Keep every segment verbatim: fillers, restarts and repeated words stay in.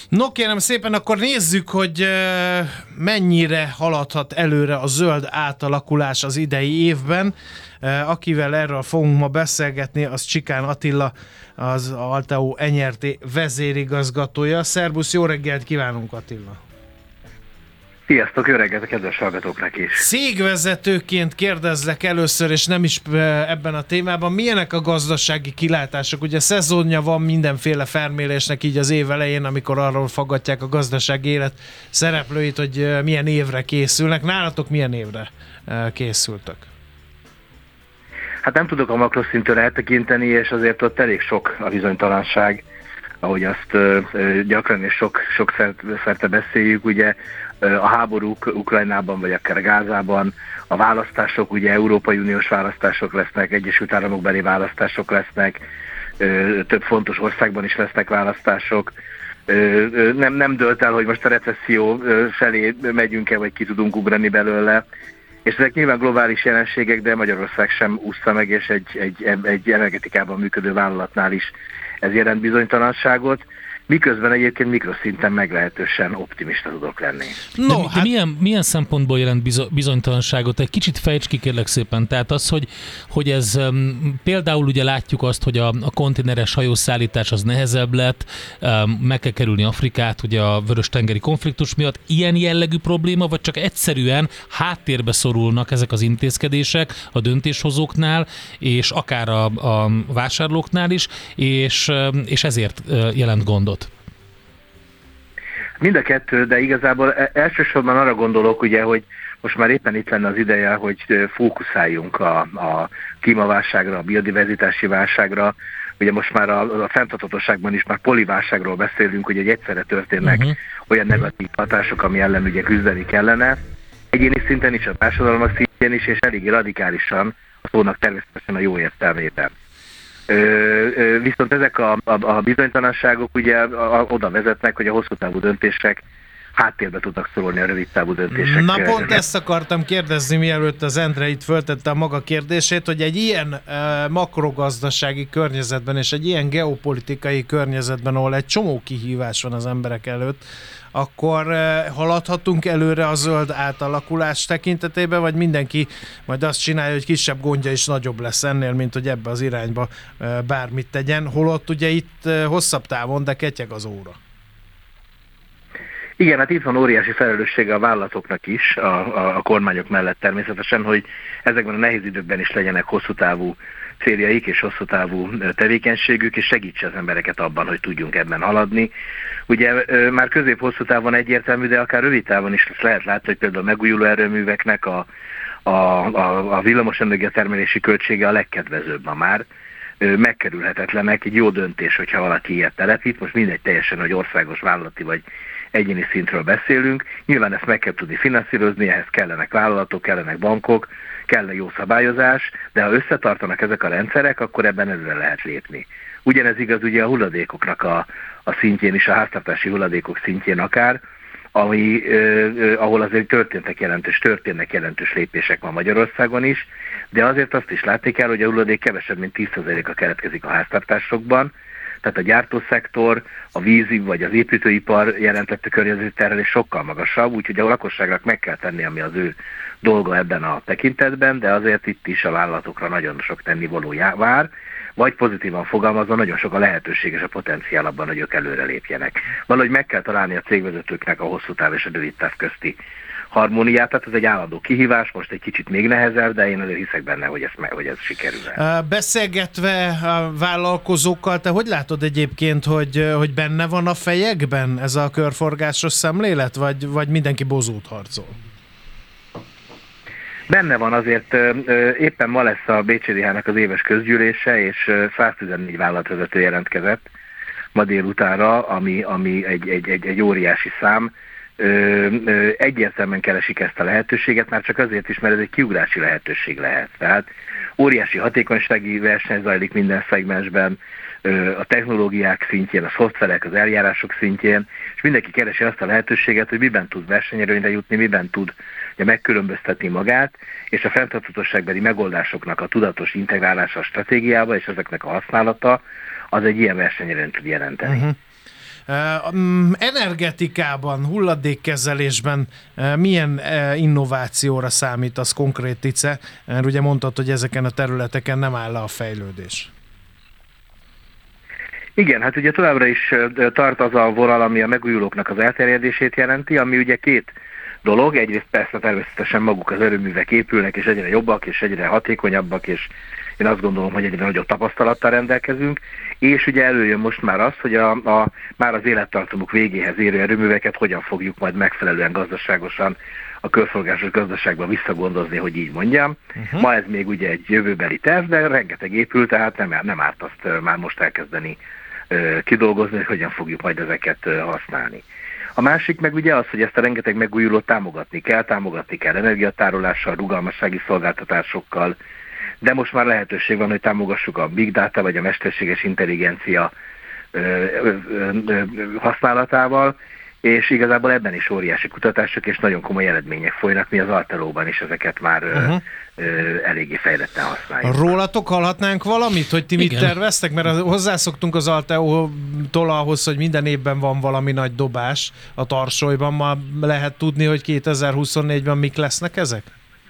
No kérem szépen, akkor nézzük, hogy mennyire haladhat előre a zöld átalakulás az idei évben. Akivel erről fogunk ma beszélgetni, az Csikán Attila, az Alteo en er té vezérigazgatója. Szerbusz, jó reggelt kívánunk, Attila! Sziasztok, jó reggelt a kedves hallgatóknak is! Cégvezetőként kérdezlek először, és nem is ebben a témában, milyenek a gazdasági kilátások? Ugye szezonja van mindenféle felmérésnek így az év elején, amikor arról faggatják a gazdasági élet szereplőit, hogy milyen évre készülnek. Nálatok milyen évre készültek? Hát nem tudok a makroszintől eltekinteni, és azért ott elég sok a bizonytalanság, ahogy azt ö, ö, gyakran és sok, sok szerte beszéljük, ugye a háborúk Ukrajnában, vagy akár Gázában, a választások, ugye Európai Uniós választások lesznek, Egyesült Államokbeli választások lesznek, ö, több fontos országban is lesznek választások. Ö, ö, nem, nem dölt el, hogy most a recesszió felé megyünk-e, vagy ki tudunk ugrani belőle. És ezek nyilván globális jelenségek, de Magyarország sem úszta meg, és egy, egy, egy energetikában működő vállalatnál is ez jelent bizonytalanságot, miközben egyébként mikroszinten meglehetősen optimista tudok lenni. No, de, hát... de milyen, milyen szempontból jelent bizonytalanságot? Egy kicsit fejtsd ki, kérlek szépen. Tehát az, hogy, hogy ez um, például ugye látjuk azt, hogy a, a konténeres hajószállítás az nehezebb lett, um, meg kell kerülni Afrikát, ugye a vörös-tengeri konfliktus miatt. Ilyen jellegű probléma, vagy csak egyszerűen háttérbe szorulnak ezek az intézkedések a döntéshozóknál, és akár a, a vásárlóknál is, és, és ezért jelent gondot? Mind a kettő, de igazából elsősorban arra gondolok, ugye, hogy most már éppen itt lenne az ideje, hogy fókuszáljunk a, a klímaválságra, a biodiverzitási válságra. Ugye most már a, a fenntarthatóságban is már poliválságról beszélünk, hogy egyszerre történnek uh-huh. olyan negatív hatások, ami ellen ugye küzdeni kellene. Egyéni szinten is, a társadalmak szintjén is, és eléggé radikálisan a szónak természetesen a jó értelmében. Ö, ö, viszont ezek a, a, a bizonytalanságok ugye a, a, oda vezetnek, hogy a hosszú távú döntések háttérbe tudnak szorulni a rövid távú döntések. Na pont ezt akartam kérdezni, mielőtt az Endre itt föltette a maga kérdését, hogy egy ilyen uh, makrogazdasági környezetben és egy ilyen geopolitikai környezetben, ahol egy csomó kihívás van az emberek előtt, akkor uh, haladhatunk előre a zöld átalakulás tekintetében, vagy mindenki majd azt csinálja, hogy kisebb gondja is nagyobb lesz ennél, mint hogy ebbe az irányba uh, bármit tegyen, holott ugye itt uh, hosszabb távon, de ketyeg az óra. Igen, hát itt van óriási felelőssége a vállalatoknak is, a, a, a kormányok mellett természetesen, hogy ezekben a nehéz időkben is legyenek hosszú távú céljaik és hosszú távú tevékenységük, és segítse az embereket abban, hogy tudjunk ebben haladni. Ugye már közép-hosszú távon egyértelmű, de akár rövid távon is lehet látni, hogy például a megújuló erőműveknek a, a, a, a villamosenergia termelési költsége a legkedvezőbb ma már. Megkerülhetetlenek, egy jó döntés, hogyha valaki ilyet telepít, most mindegy teljesen, hogy országos, vállalati vagy egyéni szintről beszélünk. Nyilván ezt meg kell tudni finanszírozni, ehhez kellenek vállalatok, kellenek bankok, kellene jó szabályozás, de ha összetartanak ezek a rendszerek, akkor ebben ezzel lehet lépni. Ugyanez igaz ugye a hulladékoknak a, a szintjén is, a háztartási hulladékok szintjén akár, ami, eh, ahol azért történtek jelentős, történnek jelentős lépések ma Magyarországon is, de azért azt is látni kell, hogy a hulladék kevesebb, mint tíz százaléka keletkezik a háztartásokban, tehát a gyártószektor, a vízi vagy az építőipar jelentette környezeti terhelés sokkal magasabb, úgyhogy a lakosságnak meg kell tenni, ami az ő dolga ebben a tekintetben, de azért itt is a vállalatokra nagyon sok tennivaló vár, vagy pozitívan fogalmazva, nagyon sok a lehetőség és a potenciál abban, hogy ők előre lépjenek. Valahogy meg kell találni a cégvezetőknek a hosszú táv és a rövid táv közti harmóniát, tehát ez egy állandó kihívás, most egy kicsit még nehezebb, de én azért hiszek benne, hogy ez, hogy ez sikerül. Beszélgetve a vállalkozókkal, te hogy látod egyébként, hogy, hogy benne van a fejekben ez a körforgásos szemlélet, vagy, vagy mindenki bozót harcol? Benne van azért, éppen ma lesz a bé cé dé há-nak az éves közgyűlése, és száztizennégy vállalatvezető jelentkezett ma délutánra, ami, ami egy, egy, egy, egy óriási szám. Ö, ö, egyértelműen keresik ezt a lehetőséget, már csak azért is, mert ez egy kiugrási lehetőség lehet. Tehát óriási hatékonysági verseny zajlik minden szegmensben, ö, a technológiák szintjén, a szoftverek, az eljárások szintjén, és mindenki keresi azt a lehetőséget, hogy miben tud versenyerőnyre jutni, miben tud ugye, megkülönböztetni magát, és a fenntarthatóságbeli megoldásoknak a tudatos integrálása a stratégiába, és ezeknek a használata, az egy ilyen versenyerőnyt tud jelenteni. Uh-huh. Energetikában, hulladékkezelésben milyen innovációra számít az konkrét Tice? Mert ugye mondtad, hogy ezeken a területeken nem áll le a fejlődés. Igen, hát ugye továbbra is tart az a vonal, ami a megújulóknak az elterjedését jelenti, ami ugye két dolog. Egyrészt persze természetesen maguk az erőművek épülnek, és egyre jobbak, és egyre hatékonyabbak, és én azt gondolom, hogy egyre nagyobb tapasztalattal rendelkezünk, és ugye előjön most már az, hogy a, a, már az élettartamuk végéhez érő erőműveket hogyan fogjuk majd megfelelően gazdaságosan a körforgásos gazdaságban visszagondozni, hogy így mondjam. Uh-huh. Ma ez még ugye egy jövőbeli terv, de rengeteg épül, tehát nem, nem árt azt már most elkezdeni uh, kidolgozni, hogy hogyan fogjuk majd ezeket uh, használni. A másik meg ugye az, hogy ezt a rengeteg megújulót támogatni kell, támogatni kell energiatárolással, rugalmassági szolgáltatásokkal, de most már lehetőség van, hogy támogassuk a big data vagy a mesterséges intelligencia ö, ö, ö, használatával, és igazából ebben is óriási kutatások és nagyon komoly eredmények folynak, mi az Altelóban is ezeket már uh-huh. ö, ö, eléggé fejletten használjuk. Rólatok hallhatnánk valamit, hogy ti mit Igen. terveztek? Mert hozzászoktunk az Alteótól ahhoz, hogy minden évben van valami nagy dobás a tarsolyban. Ma lehet tudni, hogy kétezer-huszonnégyben mik lesznek ezek?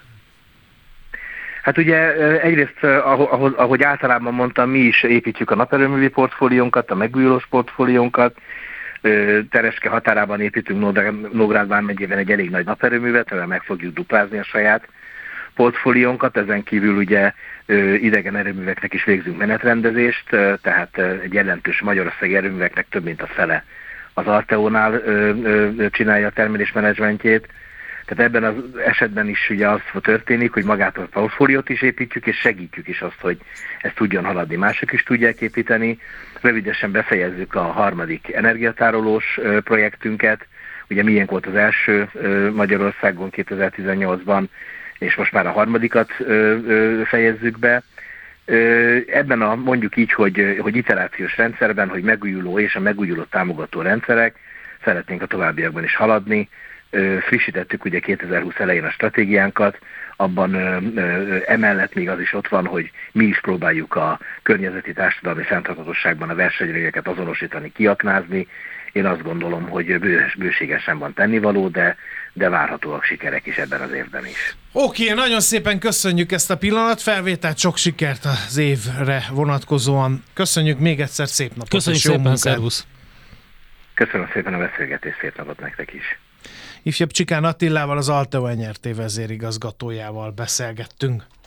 Hát ugye egyrészt, ahogy, ahogy általában mondtam, mi is építjük a naperőművi portfóliónkat, a megújulós portfóliónkat. Tereske határában építünk Nógrád vármegyében egy elég nagy naperőművet, amivel meg fogjuk duplázni a saját portfóliónkat. Ezen kívül ugye idegen erőműveknek is végzünk menetrendezést, tehát egy jelentős magyarországi erőműveknek több mint a fele az Alteónál csinálja a termelésmenedzsmentjét. Tehát ebben az esetben is ugye az történik, hogy magát a portfóliót is építjük, és segítjük is azt, hogy ez tudjon haladni. Mások is tudják építeni. Rövidesen befejezzük a harmadik energiatárolós projektünket. Ugye miénk volt az első Magyarországon kétezer-tizennyolcban, és most már a harmadikat fejezzük be. Ebben a mondjuk így, hogy, hogy iterációs rendszerben, hogy megújuló és a megújuló támogató rendszerek, szeretnénk a továbbiakban is haladni. Frissítettük ugye kétezer-húsz elején a stratégiánkat, abban ö, ö, emellett még az is ott van, hogy mi is próbáljuk a környezeti társadalmi fenntarthatóságban a versenyrőnyeket azonosítani, kiaknázni. Én azt gondolom, hogy bő, bőségesen van tennivaló, de, de várhatóak sikerek is ebben az évben is. Oké, okay, nagyon szépen köszönjük ezt a pillanatfelvételt, sok sikert az évre vonatkozóan. Köszönjük még egyszer, szép napot. Köszönjük szépen, szervusz! Köszönöm szépen a beszélgetést, szép napot nektek is! Ifjabb Csikán Attilával, az Alteo en er té vezérigazgatójával beszélgettünk.